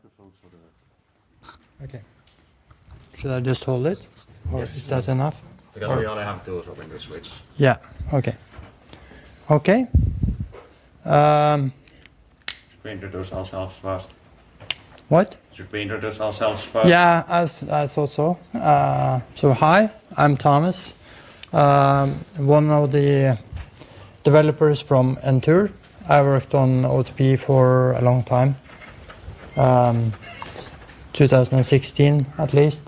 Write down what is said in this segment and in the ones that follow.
microphones for the... Okay. Should I just hold it? Or Yes. is that enough? Because Or- we only have two, so we can switch. Yeah, okay. Okay. We introduce ourselves first. What? Should we introduce ourselves first? Yeah, I thought so. So hi, I'm Thomas, one of the developers from Entur. I worked on OTP for a long time, 2016 at least.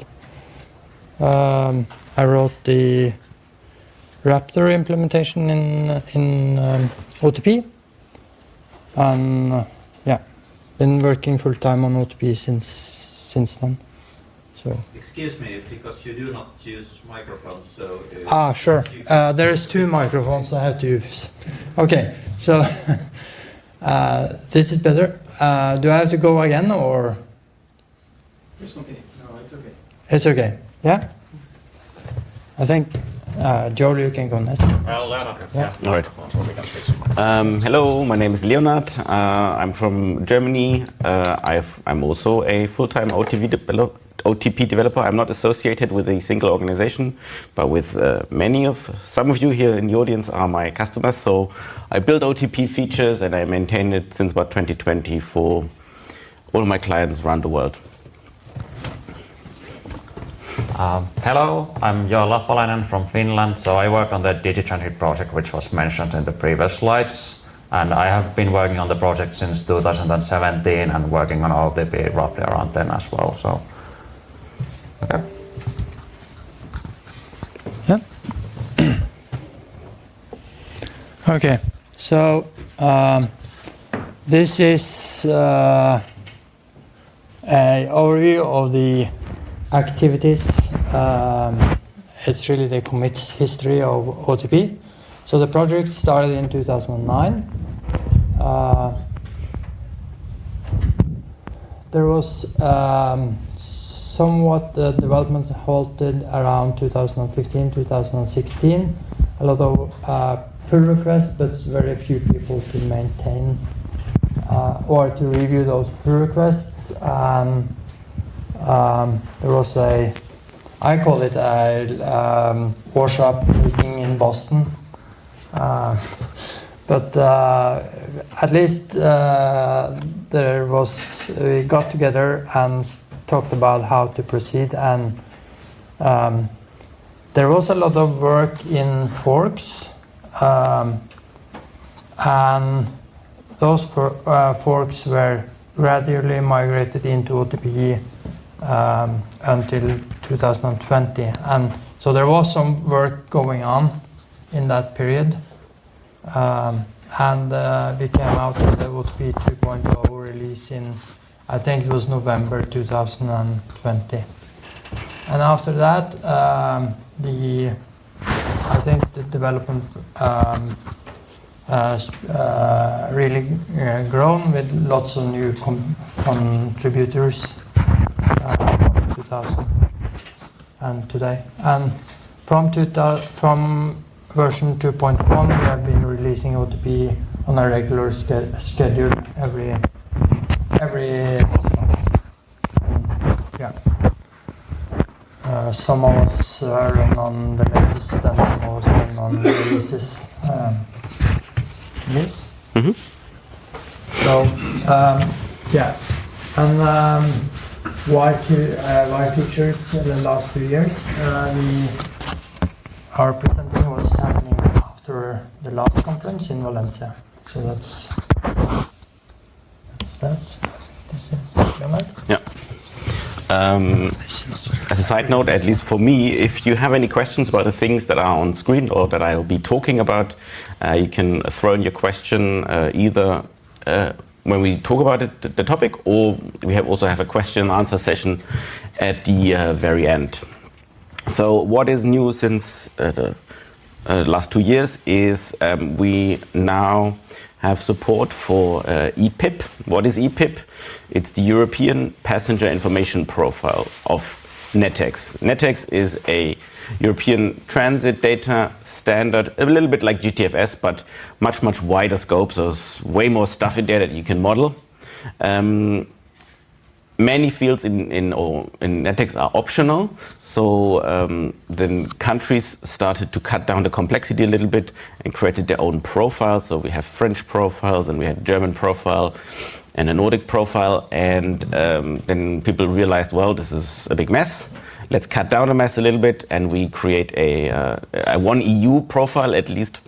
I wrote the Raptor implementation in OTP, and yeah, been working full time on OTP since then. So. Excuse me, because you do not use microphones, so... Sure. There is two microphones I have to use. Okay, so this is better. Do I have to go again or? It's okay. No, it's okay. It's okay. Yeah? I think, Joel, you can go next. Well, Leonard Yeah. has the All right. microphone, so we can switch. Hello, my name is Leonard. I'm from Germany. I'm also a full-time OTP developer. I'm not associated with a single organization, but with some of you here in the audience are my customers. So I build OTP features and I maintain it since about 2020 for all of my clients around the world. Hello, I'm Joel Lappalainen from Finland. So I work on the DigiTransit project, which was mentioned in the previous slides. And I have been working on the project since 2017 and working on OTP roughly around 10 as well. So, okay. Yeah. Okay, so this is an overview of the activities. It's really the commits history of OTP. So the project started in 2009. There was somewhat development halted around 2015, 2016. A lot of pull requests, but very few people to maintain or to review those pull requests. There was I call it a workshop meeting in Boston. But at least we got together and talked about how to proceed, and there was a lot of work in forks, and those forks were gradually migrated into OTP until 2020, and so there was some work going on in that period, and we came out with the OTP 2.0 release in, I think it was November 2020, and after that I think the development really grown with lots of new contributors 2000 and today, and from version 2.1 we have been releasing OTP on a regular schedule every yeah. Some of us run on the latest and some of us run on the releases. Yes. Mm-hmm. So yeah, and why features in the last 2 years? Our presenting was happening after the last conference in Valencia. So that's that. This is Leonard. Yeah. As a side note, at least for me, if you have any questions about the things that are on screen or that I'll be talking about, you can throw in your question either when we talk about it, the topic, or we also have a question and answer session at the very end. So what is new since the last 2 years is we now have support for EPIP. What is EPIP? It's the European Passenger Information Profile of NetEx. NetEx is a European transit data standard, a little bit like GTFS, but much, much wider scope. So there's way more stuff in there that you can model. many fields in NetEx are optional. So then countries started to cut down the complexity a little bit and created their own profiles. So we have French profiles and we have German profile and a Nordic profile. And then people realized, well, this is a big mess. Let's cut down the mess a little bit, and we create a one EU profile at least.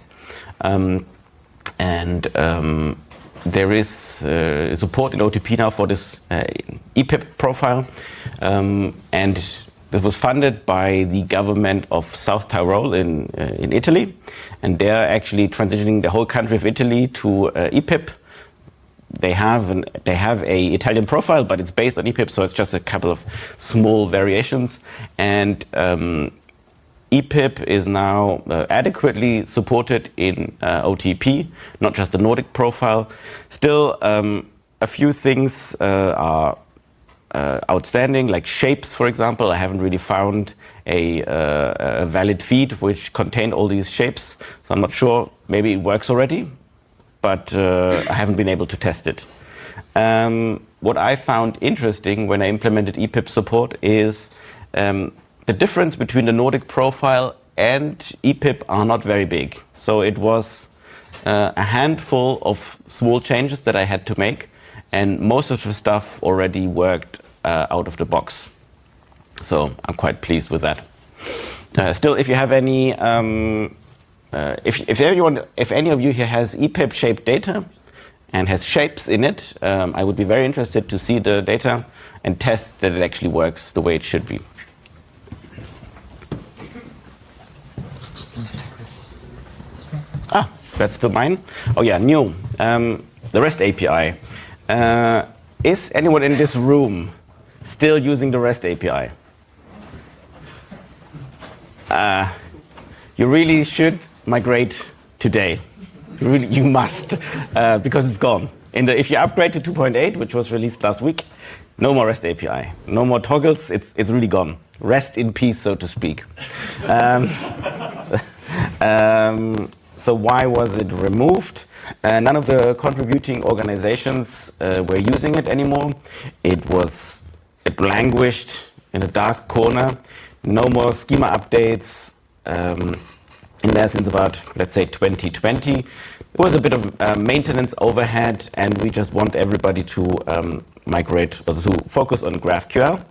There is support in OTP now for this EPIP profile, and this was funded by the government of South Tyrol in Italy, and they're actually transitioning the whole country of Italy to EPIP. They have a Italian profile, but it's based on EPIP, so it's just a couple of small variations. And EPIP is now adequately supported in OTP, not just the Nordic profile. Still, a few things are outstanding, like shapes, for example. I haven't really found a valid feed which contained all these shapes, so I'm not sure. Maybe it works already, but I haven't been able to test it. What I found interesting when I implemented EPIP support is the difference between the Nordic profile and EPIP are not very big. So it was a handful of small changes that I had to make, and most of the stuff already worked out of the box. So I'm quite pleased with that. Still, if you have any, if any of you here has EPIP shaped data and has shapes in it, I would be very interested to see the data and test that it actually works the way it should be. That's still mine. Oh yeah, new. The REST API. Is anyone in this room still using the REST API? You really should migrate today. You must, because it's gone. If you upgrade to 2.8, which was released last week, no more REST API, no more toggles. It's really gone. Rest in peace, so to speak. So why was it removed? None of the contributing organizations were using it anymore. It languished in a dark corner. No more schema updates in there since about, let's say, 2020. It was a bit of maintenance overhead, and we just want everybody to migrate or to focus on GraphQL.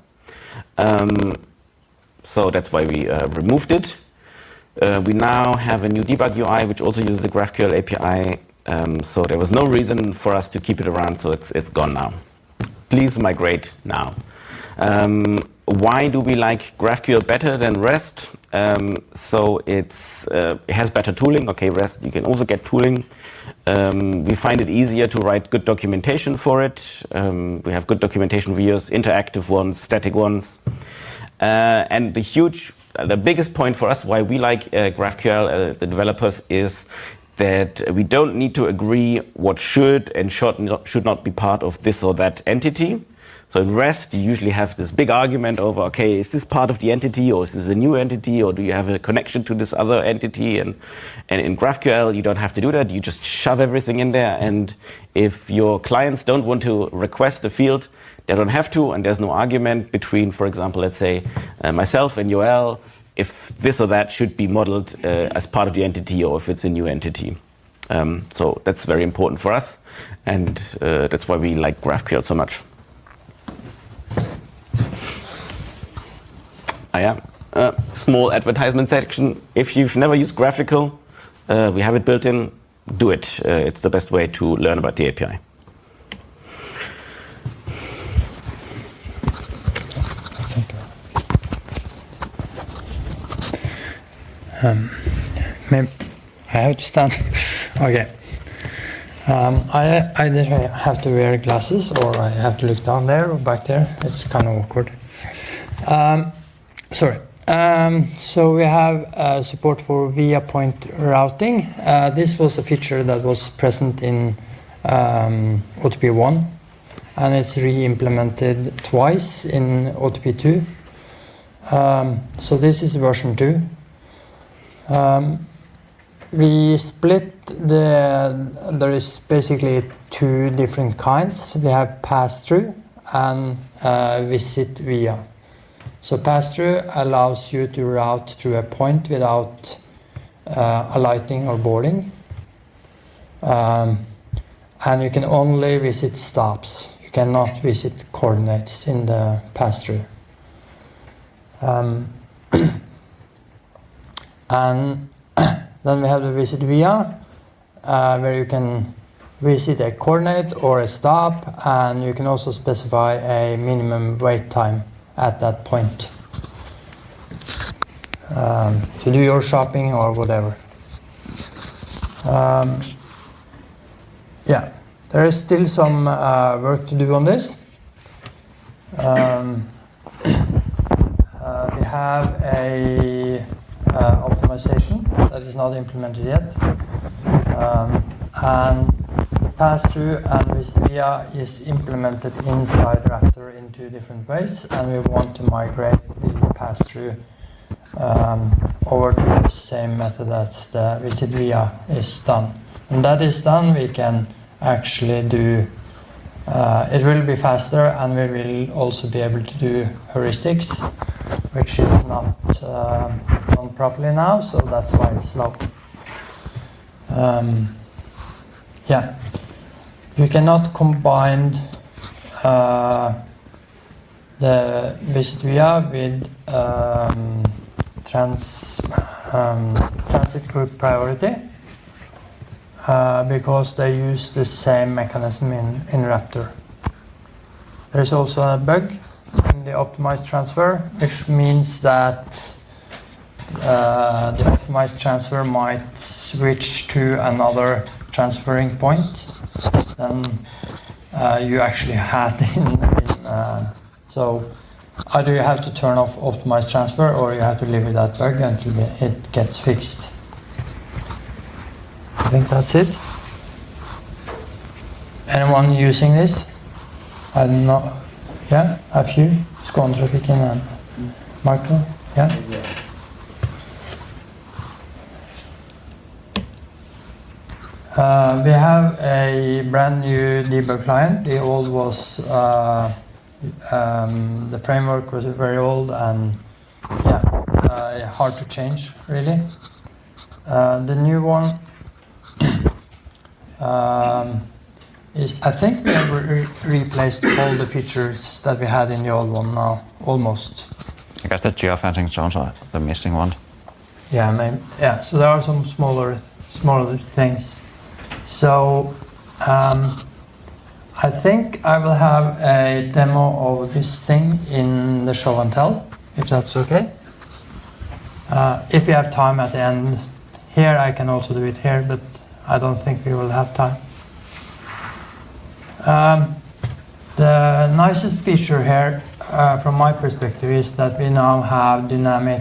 So that's why we removed it. We now have a new debug UI, which also uses the GraphQL API. So there was no reason for us to keep it around, so it's gone now. Please migrate now. Why do we like GraphQL better than REST? So it has better tooling. Okay, REST, you can also get tooling. We find it easier to write good documentation for it. We have good documentation videos, interactive ones, static ones. And the biggest point for us why we like GraphQL, the developers, is that we don't need to agree what should and should not be part of this or that entity. So in REST, you usually have this big argument over, okay, is this part of the entity, or is this a new entity, or do you have a connection to this other entity? And in GraphQL, you don't have to do that. You just shove everything in there. And if your clients don't want to request a field, they don't have to, and there's no argument between, for example, let's say myself and Yoel, if this or that should be modeled as part of the entity or if it's a new entity. So that's very important for us, and that's why we like GraphQL so much. Small advertisement section. If you've never used GraphiQL, we have it built in. Do it. It's the best way to learn about the API. Maybe I have to stand. Okay. I either have to wear glasses or I have to look down there or back there. It's kind of awkward. Sorry. So we have support for via point routing. This was a feature that was present in OTP 1, and it's re-implemented twice in OTP 2. So this is version 2. We split there is basically two different kinds. We have pass-through and visit via. So pass-through allows you to route through a point without alighting or boarding. And you can only visit stops. You cannot visit coordinates in the pass-through. And then we have the visit via, where you can visit a coordinate or a stop, and you can also specify a minimum wait time at that point to do your shopping or whatever. Yeah, there is still some work to do on this. We have a optimization that is not implemented yet, and pass-through and visit via is implemented inside Raptor in two different ways, and we want to migrate the pass-through over to the same method as the visit via is done. When that is done, we can actually do, it will be faster, and we will also be able to do heuristics, which is not done properly now, so that's why it's slow. Yeah, you cannot combine the visit via with transit group priority because they use the same mechanism in Raptor. There is also a bug in the optimized transfer, which means that the optimized transfer might switch to another transferring point than you actually had so either you have to turn off optimized transfer, or you have to live with that bug until it gets fixed. I think that's it. Anyone using this? I don't know. Yeah, a few. Skånetrafikken and Michael. Yeah. We have a brand new debug client. The old was the framework was very old and hard to change really. The new one is, I think we have replaced all the features that we had in the old one now, almost. I guess the geofencing is also the missing one. Yeah, maybe, yeah. So there are some smaller things. So I think I will have a demo of this thing in the show and tell, if that's okay. If we have time at the end here, I can also do it here, but I don't think we will have time. The nicest feature here, from my perspective, is that we now have dynamic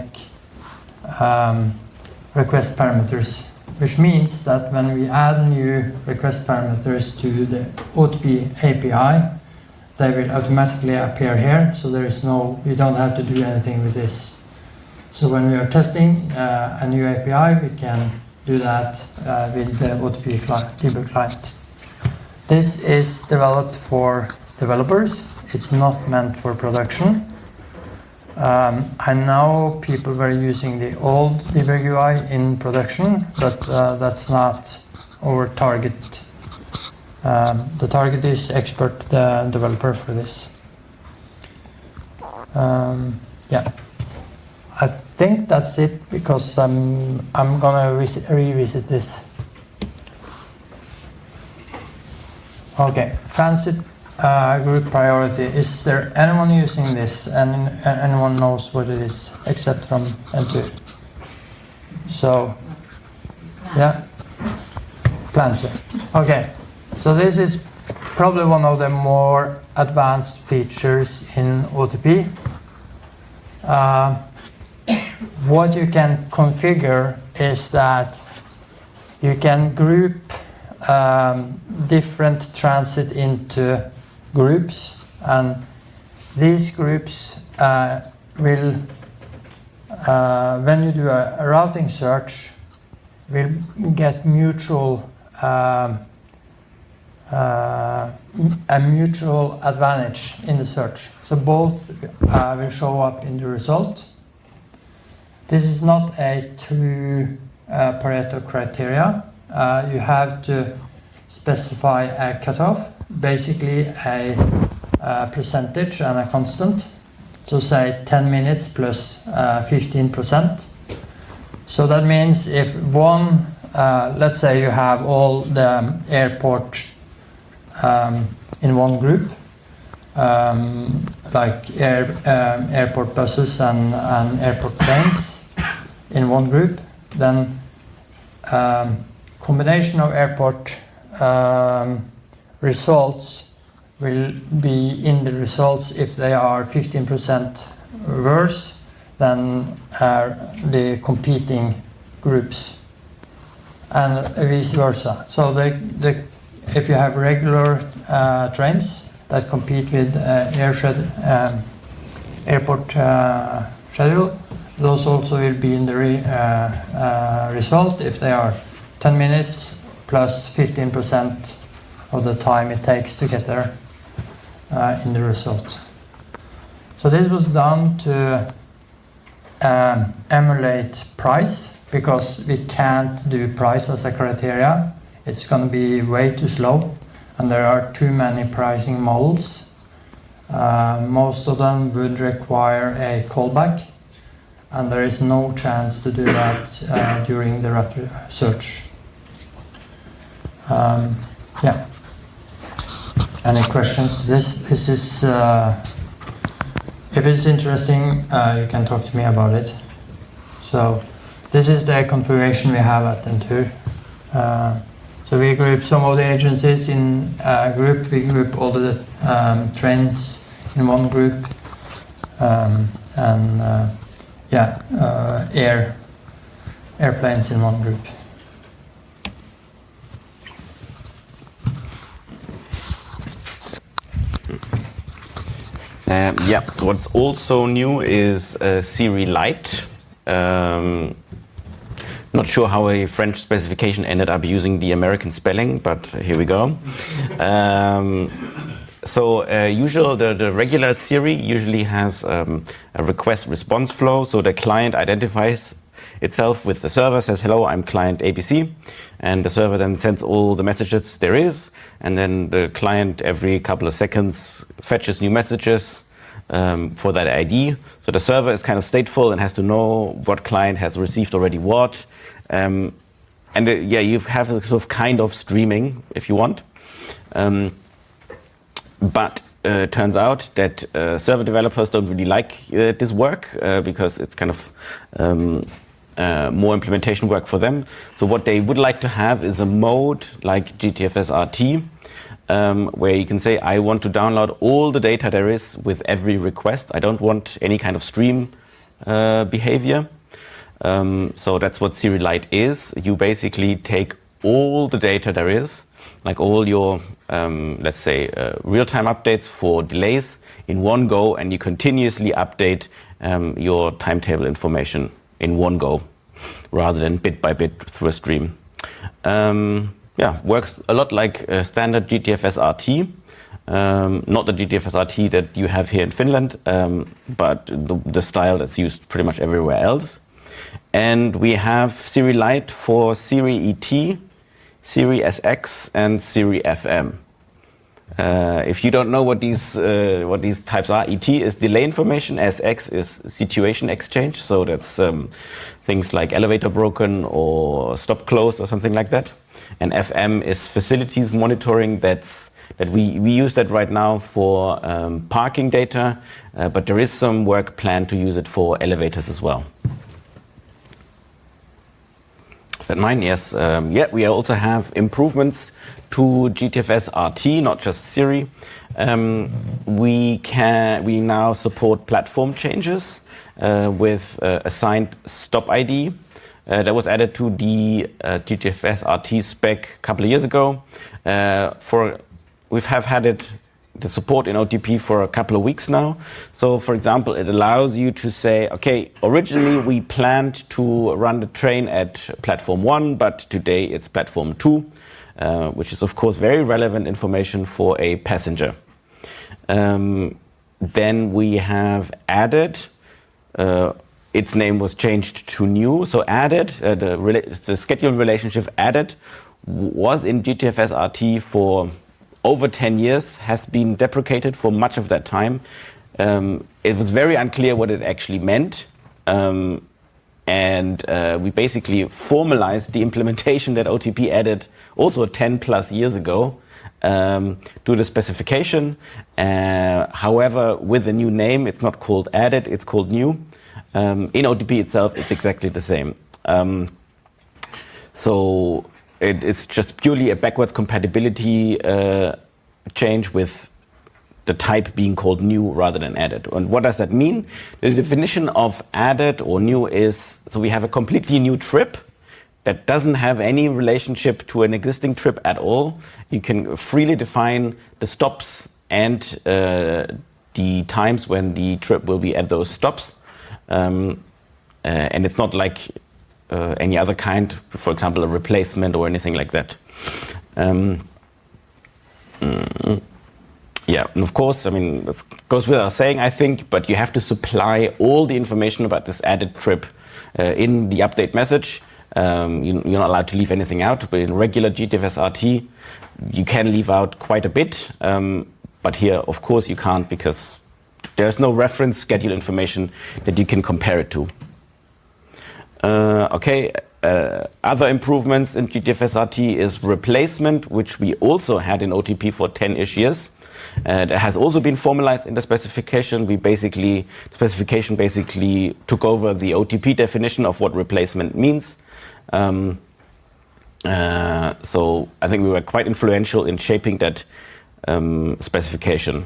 request parameters, which means that when we add new request parameters to the OTP API, they will automatically appear here. So there is we don't have to do anything with this. So when we are testing a new API, we can do that with the OTP debug client. This is developed for developers. It's not meant for production. I know people were using the old debug UI in production, but that's not our target. The target is expert developer for this. Yeah, I think that's it, because I'm gonna revisit this. Okay, transit group priority. Is there anyone using this, and anyone knows what it is except from Entur? So, yeah, plan to. Okay, so this is probably one of the more advanced features in OTP. What you can configure is that you can group different transit into groups, and these groups will, when you do a routing search, will get mutual a mutual advantage in the search. So both will show up in the result. This is not a true Pareto criteria. You have to specify a cutoff, basically a percentage and a constant. So say 10 minutes plus 15%. So that means if one, let's say you have all the airport in one group, like airport buses and airport trains in one group, then combination of airport results will be in the results if they are 15% worse than the competing groups, and vice versa. So if you have regular trains that compete with airport schedule, those also will be in the result if they are 10 minutes plus 15% of the time it takes to get there in the result. So this was done to emulate price, because we can't do price as a criteria. It's going to be way too slow, and there are too many pricing models. Most of them would require a callback, and there is no chance to do that during the rapid search. Yeah. Any questions to this? This is, if it's interesting, you can talk to me about it. So this is the configuration we have at Entur. So we group some of the agencies in a group. We group all the trains in one group, and airplanes in one group. What's also new is Siri Lite. Not sure how a French specification ended up using the American spelling, but here we go. The regular Siri usually has a request-response flow. So the client identifies itself with the server, says, hello, I'm client ABC. And the server then sends all the messages there is. And then the client, every couple of seconds, fetches new messages for that ID. So the server is kind of stateful and has to know what client has received already what. You have a sort of kind of streaming if you want. But it turns out that server developers don't really like this work because it's kind of more implementation work for them. So what they would like to have is a mode like GTFS RT, where you can say, I want to download all the data there is with every request. I don't want any kind of stream behavior. So that's what Siri Lite is. You basically take all the data there is, like all your, let's say, real-time updates for delays in one go, and you continuously update your timetable information in one go, rather than bit by bit through a stream. Works a lot like standard GTFS RT. Not the GTFS RT that you have here in Finland, but the style that's used pretty much everywhere else. And we have Siri Lite for Siri ET, Siri SX, and Siri FM. If you don't know what these types are, ET is delay information, SX is situation exchange, so that's things like elevator broken or stop closed or something like that. And FM is facilities monitoring. That we use that right now for parking data, but there is some work planned to use it for elevators as well. Is that mine? Yes. We also have improvements to GTFS RT, not just Siri. We now support platform changes with assigned stop ID. That was added to the GTFS RT spec a couple of years ago. We have had the support in OTP for a couple of weeks now. So, for example, it allows you to say, okay, originally we planned to run the train at platform 1, but today it's platform 2. which is of course very relevant information for a passenger. Then we have added, its name was changed to new, so added, the schedule relationship added was in GTFS RT for over 10 years, has been deprecated for much of that time. It was very unclear what it actually meant. And we basically formalized the implementation that OTP added also 10 plus years ago to the specification. However, with the new name, it's not called added, it's called new. In OTP itself, it's exactly the same. So it's just purely a backwards compatibility change with the type being called new rather than added. And what does that mean? The definition of added or new is, so we have a completely new trip that doesn't have any relationship to an existing trip at all. You can freely define the stops and the times when the trip will be at those stops. And it's not like any other kind, for example, a replacement or anything like that. Yeah, and of course, I mean, it goes without saying, I think, but you have to supply all the information about this added trip in the update message. You're not allowed to leave anything out, but in regular GTFS RT, you can leave out quite a bit. But here, of course, you can't, because there's no reference schedule information that you can compare it to. Other improvements in GTFS RT is replacement, which we also had in OTP for 10-ish years. That has also been formalized in the specification. Specification basically took over the OTP definition of what replacement means. So I think we were quite influential in shaping that specification.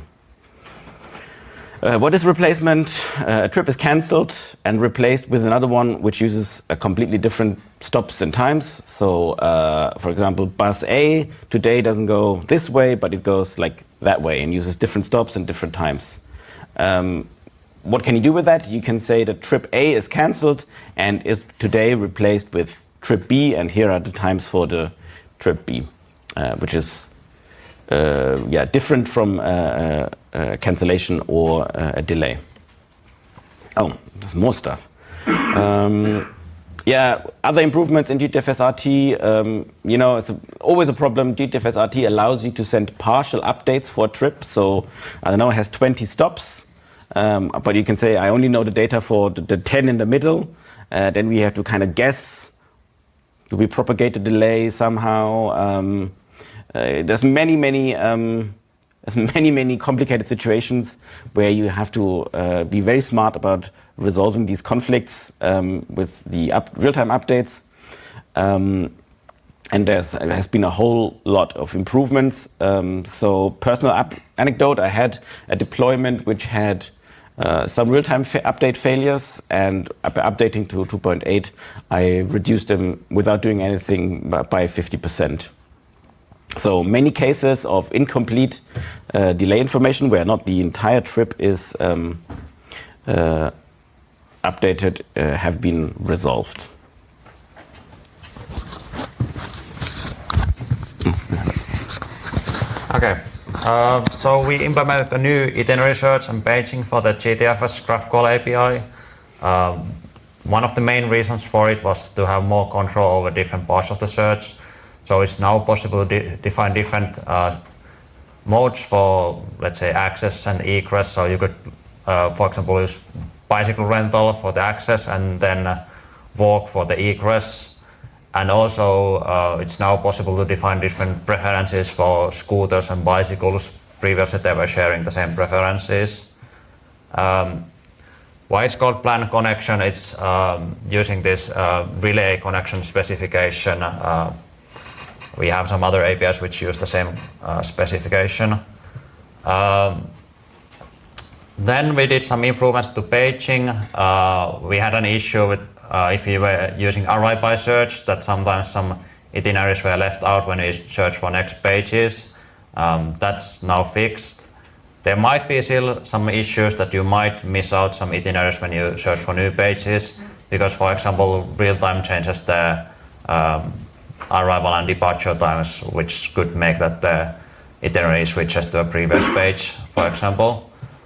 What is replacement? A trip is cancelled and replaced with another one which uses a completely different stops and times. So, for example, bus A today doesn't go this way, but it goes like that way and uses different stops and different times. What can you do with that? You can say that trip A is cancelled and is today replaced with trip B, and here are the times for the trip B, which is different from cancellation or a delay. Oh, there's more stuff. Other improvements in GTFS RT, it's always a problem. GTFS RT allows you to send partial updates for a trip. So I don't know, it has 20 stops, but you can say, I only know the data for the 10 in the middle. Then we have to kind of guess, do we propagate the delay somehow? There's many complicated situations where you have to be very smart about resolving these conflicts with the real-time updates. And there has been a whole lot of improvements. So personal anecdote, I had a deployment which had some real-time update failures, and updating to 2.8, I reduced them without doing anything by 50%. So many cases of incomplete delay information where not the entire trip is updated have been resolved. Okay, so we implemented a new itinerary search and paging for the GTFS GraphQL API. One of the main reasons for it was to have more control over different parts of the search. So it's now possible to define different modes for, let's say, access and egress. So you could, for example, use bicycle rental for the access and then walk for the egress. And also, it's now possible to define different preferences for scooters and bicycles. Previously, they were sharing the same preferences. Why it's called planned connection? It's using this relay connection specification. We have some other APIs which use the same specification. Then we did some improvements to paging. We had an issue with if we were using array by search, that sometimes some itineraries were left out when we search for next pages. That's now fixed. There might be still some issues that you might miss out some itineraries when you search for new pages, because, for example, real-time changes the arrival and departure times, which could make that the itinerary switches to a previous page, for example.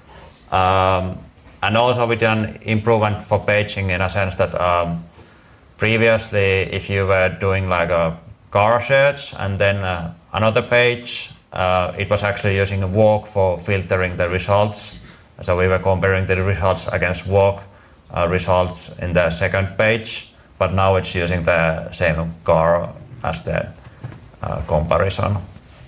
And also we did an improvement for paging in a sense that previously if you were doing like a car search and then another page, it was actually using a walk for filtering the results. So we were comparing the results against walk results in the second page, but now it's using the same car as the comparison.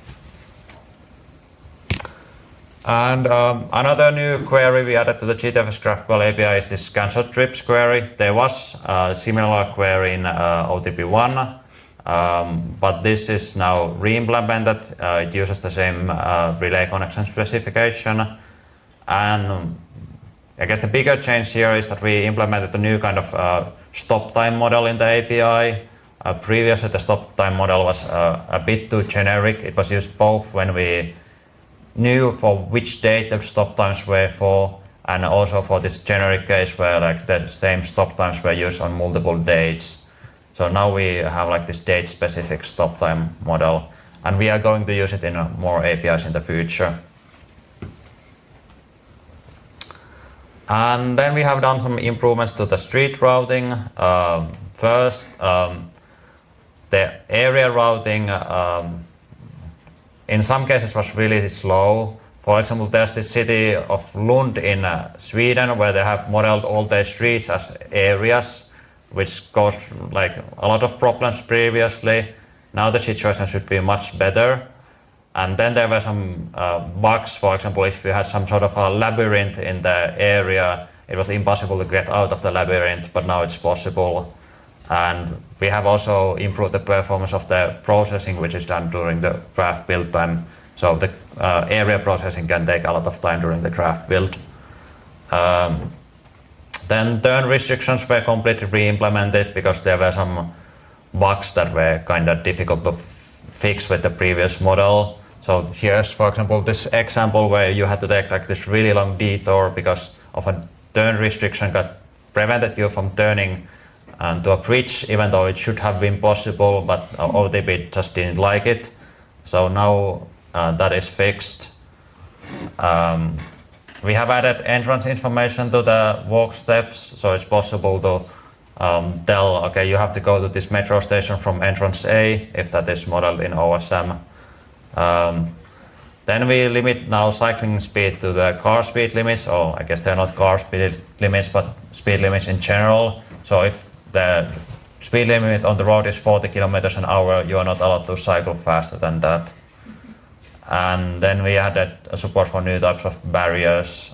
And another new query we added to the GTFS GraphQL API is this cancel trips query. There was a similar query in OTP1, but this is now re-implemented. It uses the same relay connection specification. And I guess the bigger change here is that we implemented a new kind of stop time model in the API. Previously, the stop time model was a bit too generic. It was used both when we knew for which date the stop times were for, and also for this generic case where like the same stop times were used on multiple dates. So now we have like this date-specific stop time model, and we are going to use it in more APIs in the future. And then we have done some improvements to the street routing. First, the area routing in some cases was really slow. For example, there's the city of Lund in Sweden where they have modeled all their streets as areas, which caused like a lot of problems previously. Now the situation should be much better. And then there were some bugs. For example, if you had some sort of a labyrinth in the area, it was impossible to get out of the labyrinth, but now it's possible. And we have also improved the performance of the processing, which is done during the graph build time. So the area processing can take a lot of time during the graph build. Then turn restrictions were completely re-implemented because there were some bugs that were kind of difficult to fix with the previous model. So here's, for example, this example where you had to take like this really long detour because of a turn restriction that prevented you from turning to a bridge, even though it should have been possible, but OTP just didn't like it. So now that is fixed. We have added entrance information to the walk steps, so it's possible to tell, okay, you have to go to this metro station from entrance A, if that is modeled in OSM. Then we limit now cycling speed to the car speed limits, or I guess they're not car speed limits, but speed limits in general. So if the speed limit on the road is 40 kilometers an hour, you are not allowed to cycle faster than that. And then we added support for new types of barriers.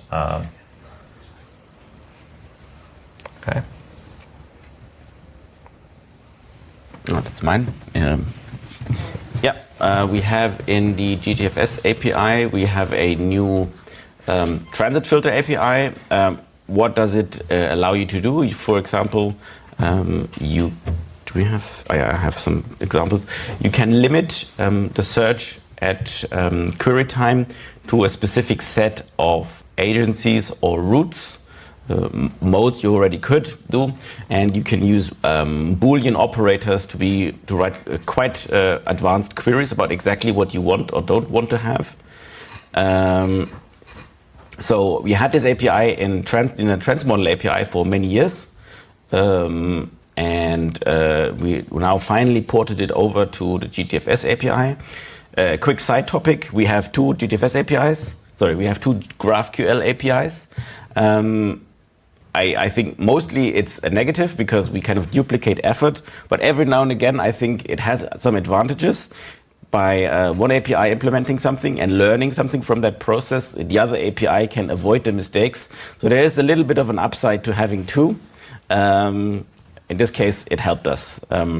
Okay. Oh, that's mine. We have in the GTFS API, we have a new transit filter API. What does it allow you to do? For example, I have some examples. You can limit the search at query time to a specific set of agencies or routes. Mode you already could do, and you can use Boolean operators to write quite advanced queries about exactly what you want or don't want to have. So we had this API in a Transmodel API for many years, and we now finally ported it over to the GTFS API. Quick side topic: we have two GTFS APIs. Sorry, we have two GraphQL APIs. I think mostly it's a negative because we kind of duplicate effort, but every now and again I think it has some advantages. By one API implementing something and learning something from that process, the other API can avoid the mistakes. So there is a little bit of an upside to having two. In this case, it helped us.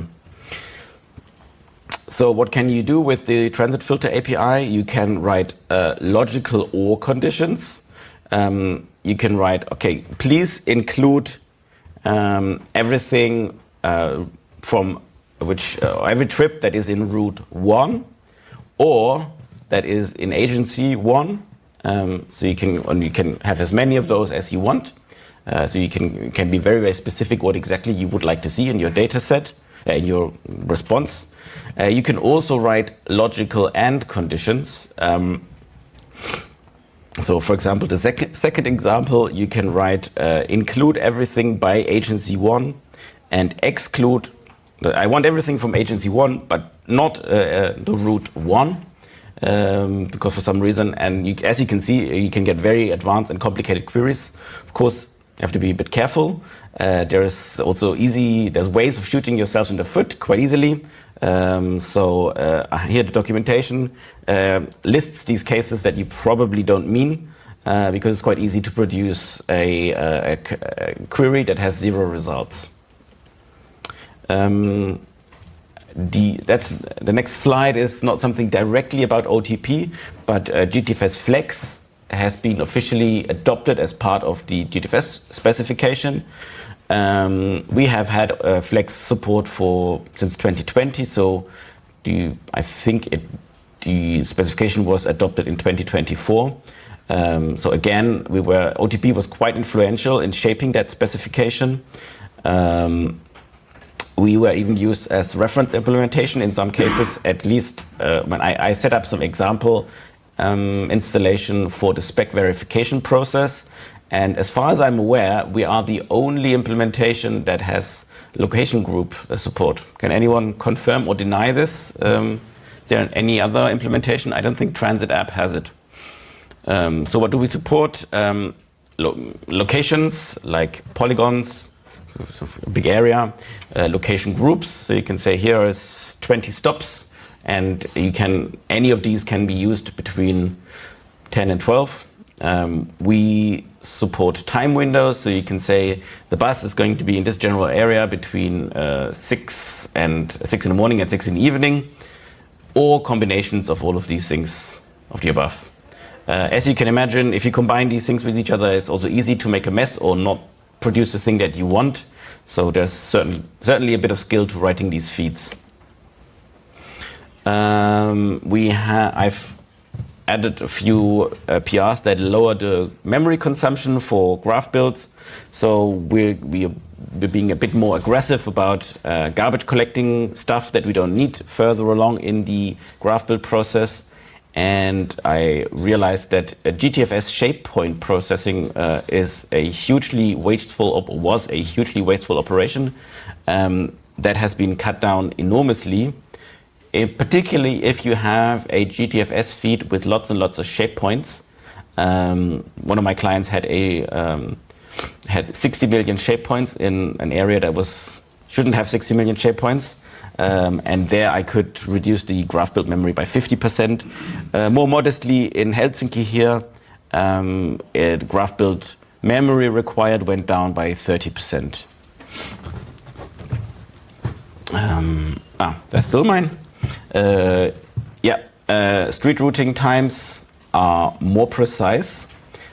So what can you do with the transit filter API? You can write logical OR conditions. You can write, okay, please include everything from every trip that is in route 1 or that is in agency 1. So you can have as many of those as you want. So you can be very, very specific what exactly you would like to see in your data set, in your response. You can also write logical AND conditions. So for example, the second example, you can write include everything by agency 1 and exclude, I want everything from agency 1, but not the root 1, because for some reason, and as you can see, you can get very advanced and complicated queries. Of course, you have to be a bit careful. There's ways of shooting yourself in the foot quite easily. Here the documentation lists these cases that you probably don't mean, because it's quite easy to produce a query that has 0 results. The next slide is not something directly about OTP, but GTFS Flex has been officially adopted as part of the GTFS specification. We have had Flex support since 2020, so I think the specification was adopted in 2024. So again, OTP was quite influential in shaping that specification. We were even used as reference implementation in some cases, at least when I set up some example installation for the spec verification process. And as far as I'm aware, we are the only implementation that has location group support. Can anyone confirm or deny this? Is there any other implementation? I don't think Transit App has it. So what do we support? Locations like polygons, so a big area, location groups. So you can say here is 20 stops, and any of these can be used between 10 and 12. We support time windows, so you can say the bus is going to be in this general area between 6 in the morning and 6 in the evening, or combinations of all of these things of the above. As you can imagine, if you combine these things with each other, it's also easy to make a mess or not produce the thing that you want. So there's certainly a bit of skill to writing these feeds. I've added a few PRs that lower the memory consumption for graph builds. So we're being a bit more aggressive about garbage collecting stuff that we don't need further along in the graph build process. And I realized that GTFS shape point processing was a hugely wasteful operation that has been cut down enormously. Particularly if you have a GTFS feed with lots and lots of shape points. One of my clients had 60 million shape points in an area that shouldn't have 60 million shape points. And there I could reduce the graph build memory by 50%. More modestly, in Helsinki here, the graph build memory required went down by 30%. That's still mine. Street routing times are more precise.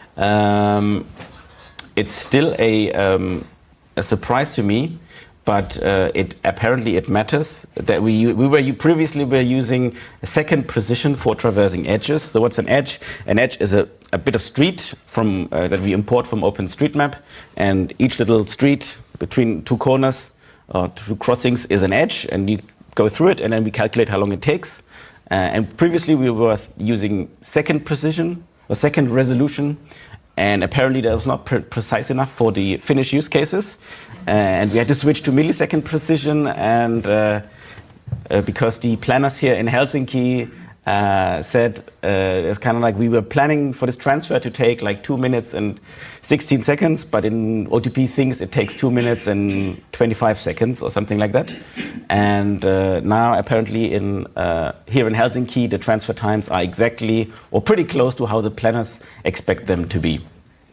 It's still a surprise to me, but apparently it matters that we previously were using a second precision for traversing edges. So what's an edge? An edge is a bit of street that we import from OpenStreetMap, and each little street between two corners or two crossings is an edge, and you go through it, and then we calculate how long it takes. And previously we were using second precision or second resolution, and apparently that was not precise enough for the Finnish use cases. And we had to switch to millisecond precision, and because the planners here in Helsinki said it's kind of like we were planning for this transfer to take like 2 minutes and 16 seconds, but in OTP thinks it takes 2 minutes and 25 seconds or something like that. And now apparently here in Helsinki, the transfer times are exactly or pretty close to how the planners expect them to be.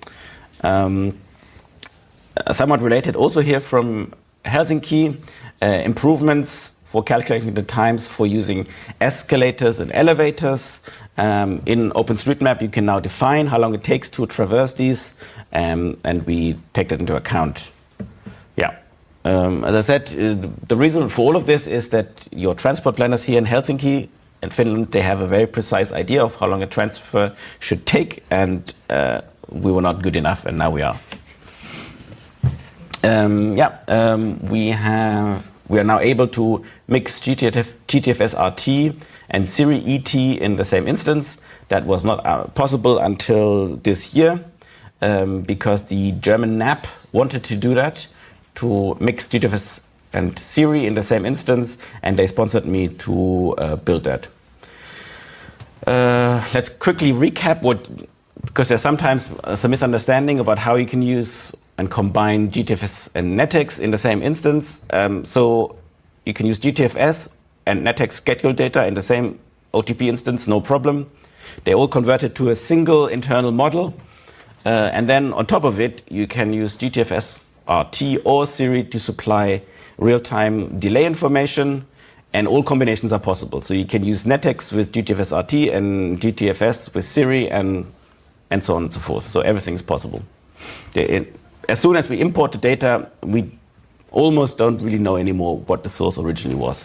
Somewhat related also here from Helsinki, improvements for calculating the times for using escalators and elevators. In OpenStreetMap, you can now define how long it takes to traverse these, and we take that into account. Yeah. As I said, the reason for all of this is that your transport planners here in Helsinki and Finland, they have a very precise idea of how long a transfer should take, and we were not good enough, and now we are. We have we are now able to mix GTFS RT and Siri ET in the same instance. That was not possible until this year because the German NAP wanted to do that, to mix GTFS and Siri in the same instance, and they sponsored me to build that. Let's quickly recap because there's sometimes some misunderstanding about how you can use and combine GTFS and NetEx in the same instance. So you can use GTFS and NetEx schedule data in the same OTP instance, no problem. They all converted to a single internal model. And then on top of it, you can use GTFS RT or Siri to supply real-time delay information, and all combinations are possible. So you can use NetEx with GTFS RT and GTFS with Siri and so on and so forth. So everything is possible. As soon as we import the data, we almost don't really know anymore what the source originally was.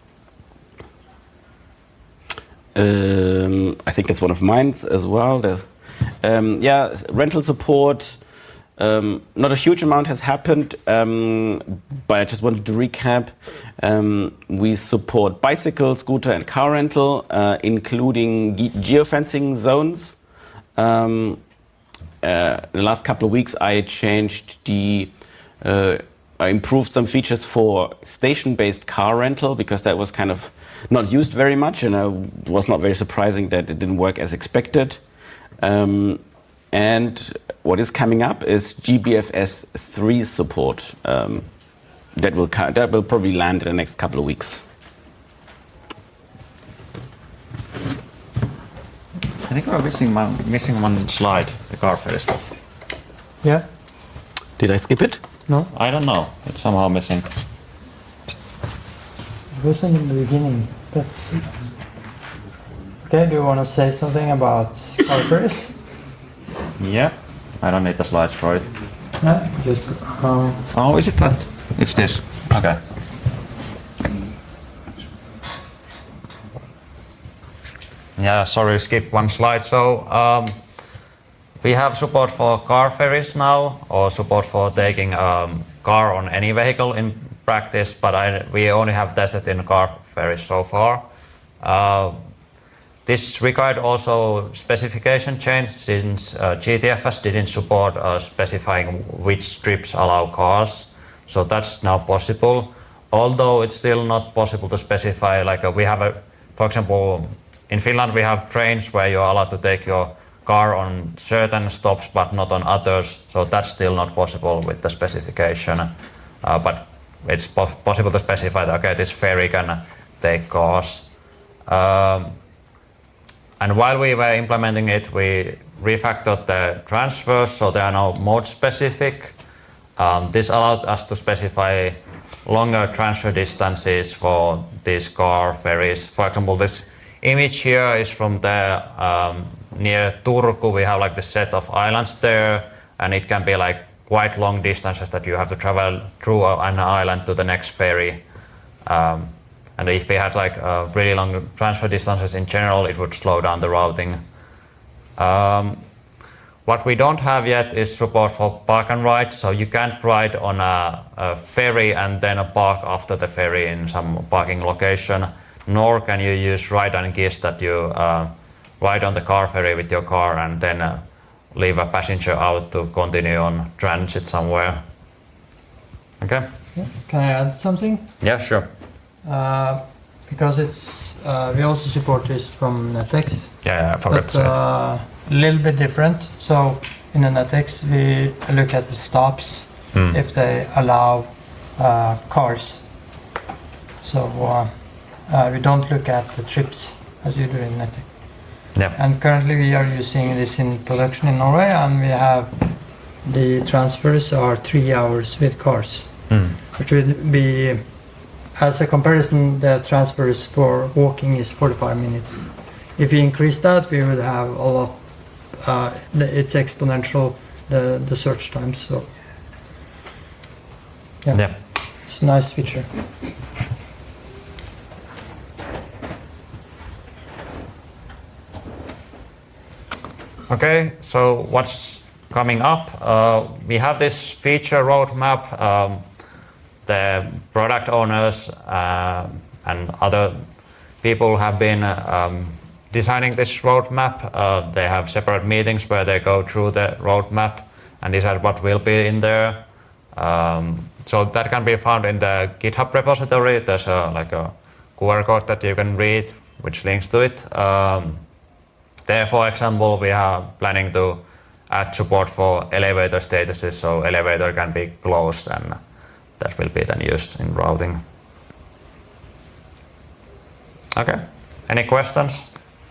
I think that's one of mine as well. Rental support. Not a huge amount has happened, but I just wanted to recap. We support bicycle, scooter, and car rental, including geofencing zones. In the last couple of weeks, I improved some features for station-based car rental because that was kind of not used very much, and it was not very surprising that it didn't work as expected. And what is coming up is GBFS 3 support. That will probably land in the next couple of weeks. I think we're missing one slide, the car ferry stuff. Yeah? Did I skip it? No? I don't know, it's somehow missing. It wasn't in the beginning. But... Okay, do you want to say something about car ferries? Yeah, I don't need the slides for it. No, just... Oh, is it that? It's this. Okay. Yeah, sorry, skip one slide. So we have support for car ferries now, or support for taking car on any vehicle in practice, but we only have tested in car ferries so far. This required also specification change since GTFS didn't support specifying which trips allow cars. So that's now possible. Although it's still not possible to specify, like for example, in Finland we have trains where you're allowed to take your car on certain stops but not on others. So that's still not possible with the specification. But it's possible to specify that, okay, this ferry can take cars. And while we were implementing it, we refactored the transfers, so they are now mode specific. This allowed us to specify longer transfer distances for these car ferries. For example, this image here is from the near Turku. We have like the set of islands there, and it can be like quite long distances that you have to travel through an island to the next ferry. And if we had like really long transfer distances in general, it would slow down the routing. What we don't have yet is support for park and ride, so you can't ride on a ferry and then park after the ferry in some parking location, nor can you use ride and gist that you ride on the car ferry with your car and then leave a passenger out to continue on transit somewhere. Okay? Can I add something? Yeah, sure. Because it's we also support this from NetEx. Yeah, I forgot but to say it. a little bit different. So in the NetEx we look at the stops if they allow cars. So we don't look at the trips as you do in NetEx. Yeah. And currently we are using this in production in Norway, and we have the transfers are 3 hours with cars, which would be, as a comparison, the transfers for walking is 45 minutes. If we increase that, we would have a lot. It's exponential, the search times. So Yeah. it's a nice feature. Okay, so what's coming up? We have this feature roadmap. the product owners and other people have been designing this roadmap. They have separate meetings where they go through the roadmap and decide what will be in there. So that can be found in the GitHub repository. There's like a QR code that you can read, which links to it. There, for example, we are planning to add support for elevator statuses, so elevator can be closed, and that will be then used in routing. Okay, any questions?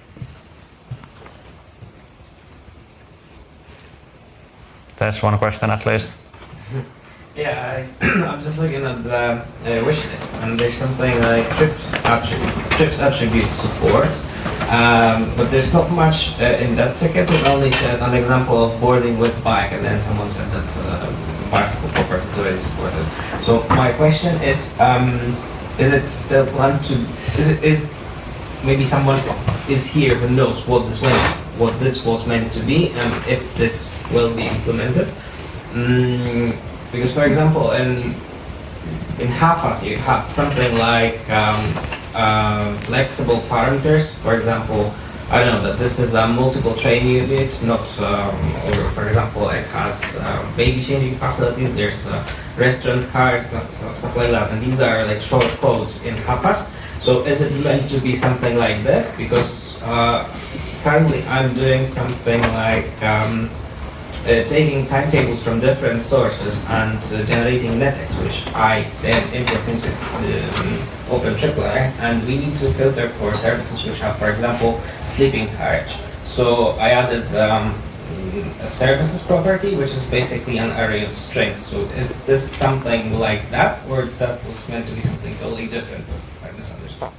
There's one question at least. Yeah, I'm just looking at the wish list, and there's something like trips attribute support, but there's not much in that ticket. It only says an example of boarding with bike, and then someone said that bicycle property is already supported. So my question is it still planned to? Is maybe someone is here who knows what this was meant to be, and if this will be implemented? Because, for example, in Hapas you have something like flexible parameters. For example, I don't know that this is a multiple train unit, not, or for example, it has baby changing facilities. There's restaurant cards, stuff like that, and these are like short codes in Hapas. So, is it meant to be something like this? Because currently, I'm doing something like taking timetables from different sources and generating NetX, which I then import into OpenAAI, and we need to filter for services which have, for example, sleeping carriage. So I added a services property, which is basically an array of strings. So is this something like that, or that was meant to be something totally different? I misunderstood.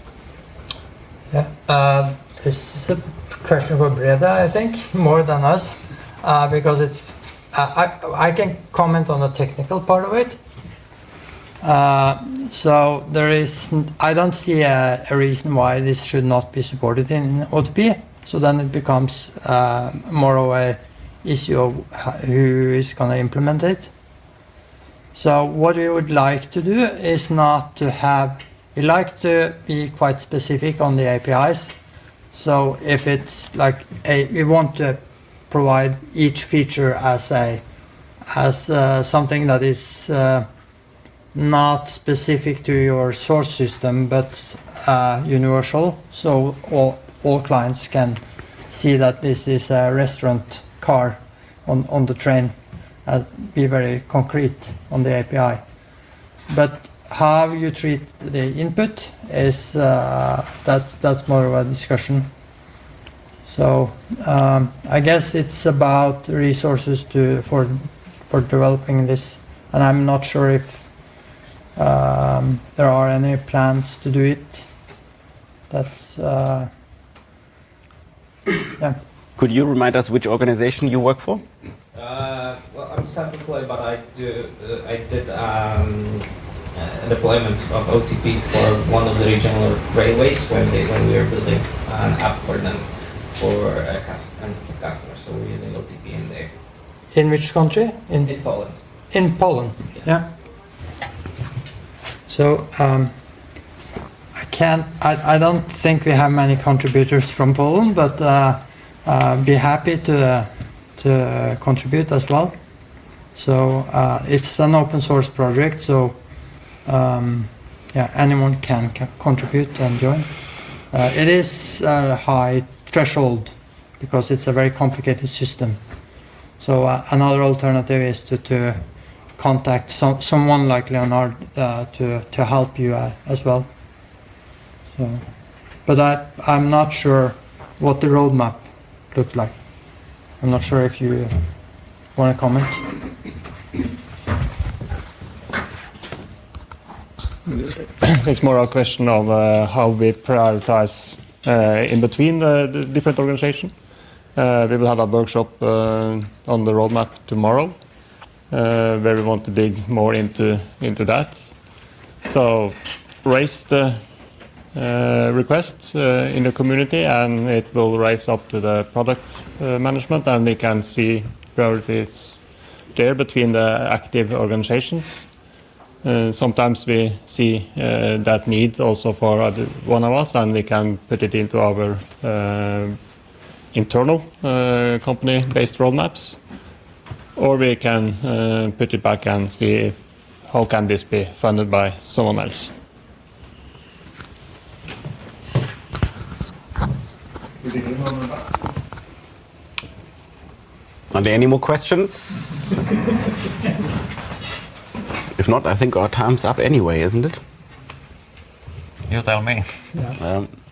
Yeah, this is a question for Breda, I think, more than us. Because it's, I can comment on the technical part of it. So there is, I don't see a reason why this should not be supported in OTP. So then it becomes more of a issue of who is going to implement it. So what we would like to do is not to have, we like to be quite specific on the APIs. So if it's like we want to provide each feature as something that is not specific to your source system, but universal. So all clients can see that this is a restaurant car on the train, and be very concrete on the API. But how you treat the input is that's more of a discussion. So I guess it's about resources for developing this, and I'm not sure if there are any plans to do it. That's yeah. Could you remind us which organization you work for? Well, I'm self-employed, but I did a deployment of OTP for one of the regional railways when we were building an app for them. For customers, so we're using OTP in there. In which country? In Poland. In Poland, yeah. So I don't think we have many contributors from Poland, but be happy to contribute as well. So it's an open source project, so yeah, anyone can contribute and join. It is a high threshold because it's a very complicated system. So another alternative is to contact someone like Leonard to help you as well. So, but I'm not sure what the roadmap looked like. I'm not sure if you want to comment. It's more a question of how we prioritize in between the different organizations. We will have a workshop on the roadmap tomorrow, where we want to dig more into that. So raise the request in the community, and it will rise up to the product management, and we can see priorities there between the active organizations. Sometimes we see that need also for one of us, and we can put it into our internal company-based roadmaps, or we can put it back and see how can this be funded by someone else. Are there any more questions? If not, I think our time's up anyway, isn't it? You tell me.